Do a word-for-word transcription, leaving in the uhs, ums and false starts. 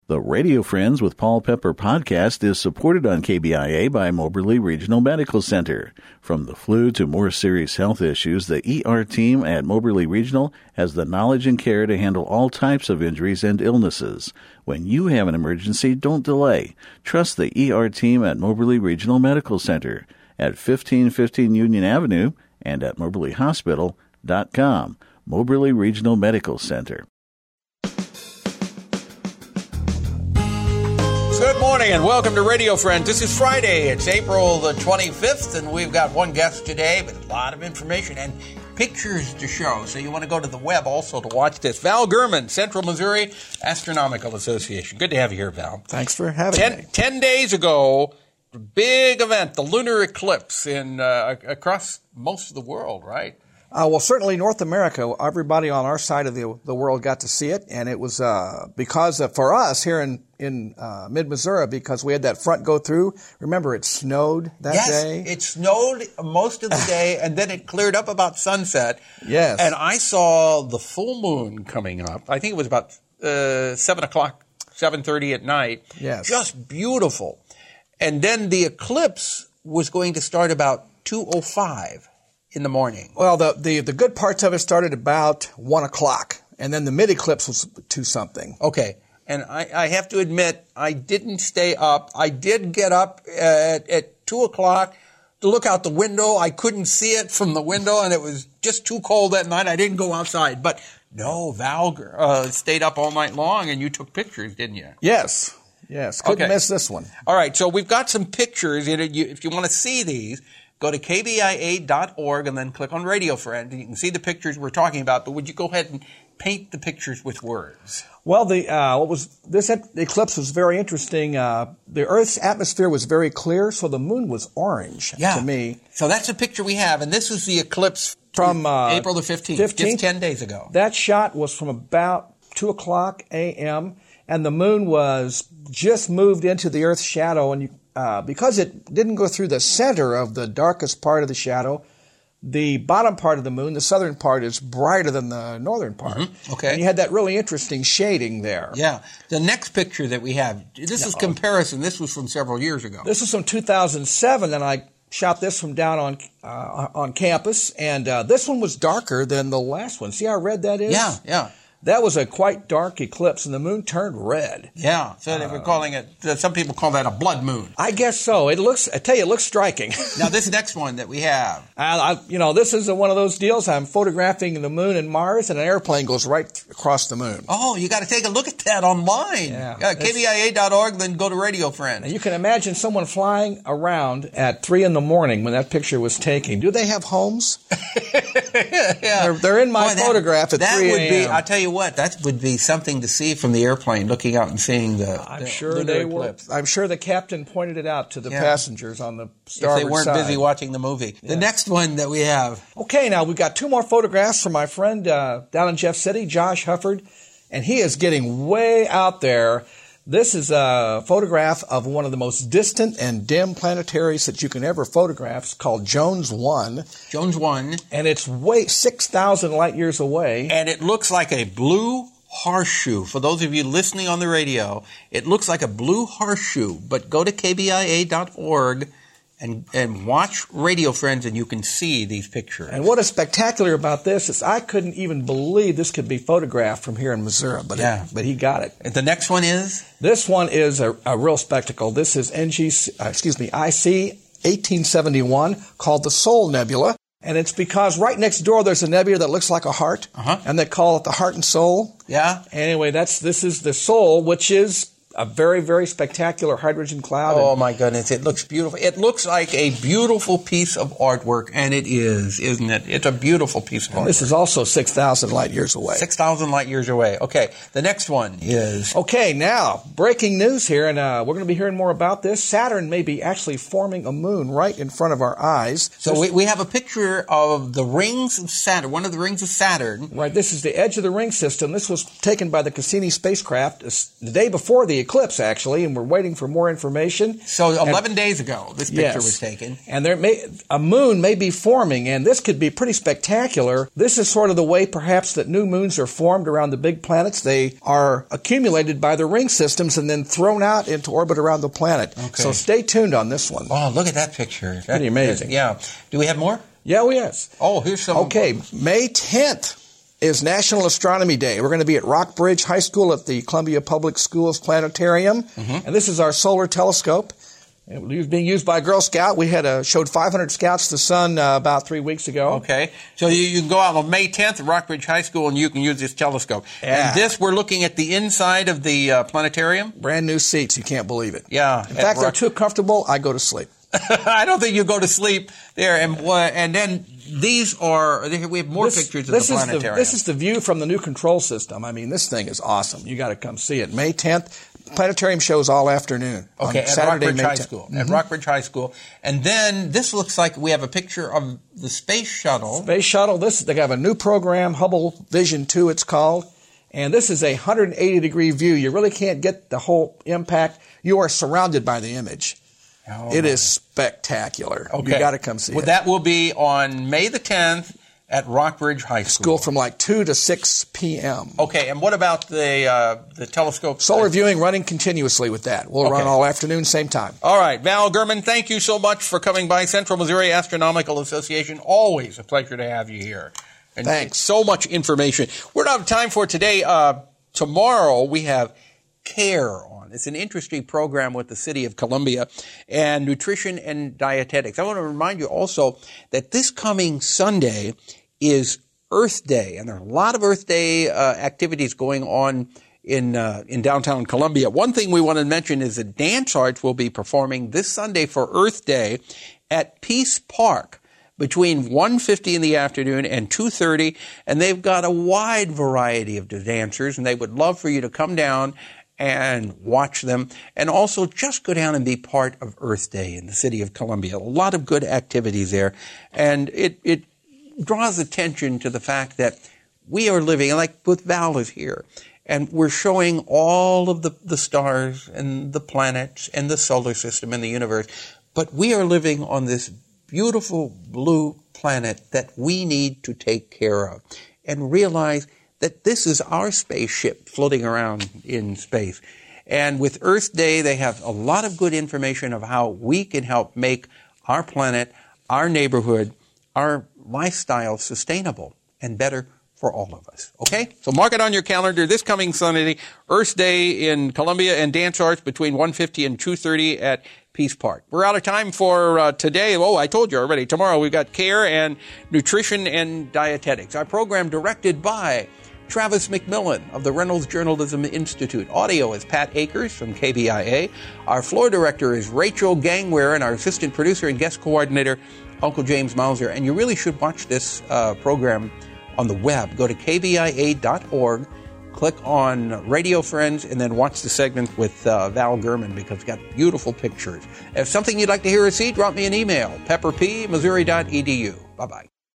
The Radio Friends with Paul Pepper podcast is supported on K B I A by Moberly Regional Medical Center. From the flu to more serious health issues, the E R team at Moberly Regional has the knowledge and care to handle all types of injuries and illnesses. When you have an emergency, don't delay. Trust the E R team at Moberly Regional Medical Center at fifteen fifteen Union Avenue and at moberly hospital dot com. Moberly Regional Medical Center. Good morning and welcome to Radio Friends. This is Friday. It's April the twenty-fifth, and we've got one guest today with a lot of information and pictures to show. So you want to go to the web also to watch this. Val Gurman, Central Missouri Astronomical Association. Good to have you here, Val. Thanks for having ten, me. Ten days ago, big event, the lunar eclipse in uh, across most of the world, right? Uh, well, certainly North America, everybody on our side of the the world got to see it, and it was uh, because of, for us here in in uh, mid-Missouri, because we had that front go through. Remember, it snowed that yes, day. Yes, it snowed most of the day, and then it cleared up about sunset. Yes, and I saw the full moon coming up. I think it was about uh, seven o'clock, seven thirty at night. Yes, just beautiful. And then the eclipse was going to start about two oh five. In the morning. Well, the, the, the good parts of it started about one o'clock, and then the mid-eclipse was two something. Okay. And I, I have to admit, I didn't stay up. I did get up at, at two o'clock to look out the window. I couldn't see it from the window, and it was just too cold that night. I didn't go outside. But no, Val uh, stayed up all night long, and you took pictures, didn't you? Yes. Yes. Couldn't okay. miss this one. All right. So we've got some pictures. If you want to see these, go to K B I A dot org and then click on Radio Friend, and you can see the pictures we're talking about. But would you go ahead and paint the pictures with words? Well, the uh, what was this eclipse was very interesting. Uh, the Earth's atmosphere was very clear, so the moon was orange yeah. to me. So that's a picture we have, and this is the eclipse from uh, April the fifteenth, fifteenth, just ten days ago. That shot was from about two o'clock a.m., and the moon was just moved into the Earth's shadow, and you Uh, because it didn't go through the center of the darkest part of the shadow, the bottom part of the moon, the southern part, is brighter than the northern part. Mm-hmm. Okay. And you had that really interesting shading there. Yeah. The next picture that we have, this no. is comparison. This was from several years ago. This was from two thousand seven, and I shot this from down on uh, on campus. And uh, this one was darker than the last one. See how red that is? Yeah, yeah. That was a quite dark eclipse, and the moon turned red. Yeah, so they were calling it, some people call that a blood moon. I guess so. It looks, I tell you, it looks striking. Now, this next one that we have. I, I, you know, this is a, one of those deals. I'm photographing the moon and Mars, and an airplane goes right across the moon. Oh, you got to take a look at that online. Yeah. yeah K B I A dot org, then go to Radio Friend. And you can imagine someone flying around at three in the morning when that picture was taken. Do they have homes? yeah. They're, they're in my Boy, that, photograph at that three would a.m. be, I'll tell you what, that would be something to see from the airplane, looking out and seeing the, I'm the sure lunar they eclipse. were. I'm sure the captain pointed it out to the yeah. passengers on the starboard side. If they weren't side. busy watching the movie. Yeah. The next one that we have. Okay, now we've got two more photographs from my friend uh, down in Jeff City, Josh Hufford, and he is getting way out there. This is a photograph of one of the most distant and dim planetaries that you can ever photograph. It's called Jones one. Jones one. And it's way six thousand light years away. And it looks like a blue horseshoe. For those of you listening on the radio, it looks like a blue horseshoe. But go to K B I A dot org and, and watch Radio Friends, and you can see these pictures. And what is spectacular about this is I couldn't even believe this could be photographed from here in Missouri, but yeah. it, but he got it. And the next one is? This one is a, a real spectacle. This is N G, uh, excuse me, I C eighteen seventy-one, called the Soul Nebula. And it's because right next door there's a nebula that looks like a heart, uh-huh. and they call it the Heart and Soul. Yeah. Anyway, that's this is the Soul, which is a very, very spectacular hydrogen cloud. Oh, my goodness. It looks beautiful. It looks like a beautiful piece of artwork, and it is, isn't it? It's a beautiful piece of artwork. This is also six thousand light years away. six thousand light years away. Okay. The next one is... Okay, now, breaking news here, and uh, we're going to be hearing more about this. Saturn may be actually forming a moon right in front of our eyes. So we, we have a picture of the rings of Saturn, one of the rings of Saturn. Right, this is the edge of the ring system. This was taken by the Cassini spacecraft the day before the eclipse, actually, and we're waiting for more information. So eleven and, days ago, this picture yes. was taken. And there may a moon may be forming, and this could be pretty spectacular. This is sort of the way, perhaps, that new moons are formed around the big planets. They are accumulated by the ring systems and then thrown out into orbit around the planet. Okay. So stay tuned on this one. Oh, look at that picture. That, pretty amazing. Yeah. Do we have more? Yeah, we yes. Oh, here's some. Okay, May tenth is National Astronomy Day. We're going to be at Rockbridge High School at the Columbia Public Schools Planetarium, mm-hmm. and this is our solar telescope. It was being used by Girl Scout. We had a, showed five hundred scouts the sun uh, about three weeks ago. Okay, so you, you can go out on May tenth at Rockbridge High School and you can use this telescope. Yeah. And this, we're looking at the inside of the uh, planetarium. Brand new seats. You can't believe it. Yeah. In fact, they're too comfortable. I go to sleep. I don't think you go to sleep there. And uh, and then these are, we have more this, pictures of this the is planetarium. The, this is the view from the new control system. I mean, this thing is awesome. You got to come see it. May tenth, planetarium shows all afternoon. Okay, on at Saturday, Rockbridge May High tenth. School. Mm-hmm. At Rockbridge High School. And then this looks like we have a picture of the space shuttle. Space shuttle. This they have a new program, Hubble Vision two it's called. And this is a one hundred eighty degree view. You really can't get the whole impact. You are surrounded by the image. Oh, it is spectacular. Okay. You got to come see well, it. That will be on May the tenth at Rockbridge High School. School from like two to six p.m. Okay, and what about the uh, the telescope? Solar viewing running continuously with that. We'll Okay. run all afternoon, same time. All right, Val Gurman, thank you so much for coming by. Central Missouri Astronomical Association, always a pleasure to have you here. And Thanks. So much information. We're out of time for today. Uh, tomorrow we have CARE on. It's an interesting program with the City of Columbia and nutrition and dietetics. I want to remind you also that this coming Sunday is Earth Day, and there are a lot of Earth Day uh, activities going on in uh, in downtown Columbia. One thing we want to mention is that Dance Arts will be performing this Sunday for Earth Day at Peace Park between one fifty in the afternoon and two thirty, and they've got a wide variety of dancers, and they would love for you to come down and watch them, and also just go down and be part of Earth Day in the City of Columbia. A lot of good activities there, and it, it draws attention to the fact that we are living, like with Val is here, and we're showing all of the, the stars and the planets and the solar system and the universe, but we are living on this beautiful blue planet that we need to take care of and realize that this is our spaceship floating around in space. And with Earth Day, they have a lot of good information of how we can help make our planet, our neighborhood, our lifestyle sustainable and better for all of us. Okay? So mark it on your calendar. This coming Sunday, Earth Day in Columbia, and Dance Arts between one fifty and two thirty at Peace Park. We're out of time for uh, today. Oh, I told you already. Tomorrow we've got CARE and nutrition and dietetics. Our program directed by Travis McMillan of the Reynolds Journalism Institute. Audio is Pat Akers from K B I A. Our floor director is Rachel Gangware, and our assistant producer and guest coordinator, Uncle James Mauser. And you really should watch this uh, program on the web. Go to k b i a dot org, click on Radio Friends, and then watch the segment with uh, Val Gurman, because it's got beautiful pictures. If something you'd like to hear or see, drop me an email, pepper p missouri dot e d u. Bye-bye.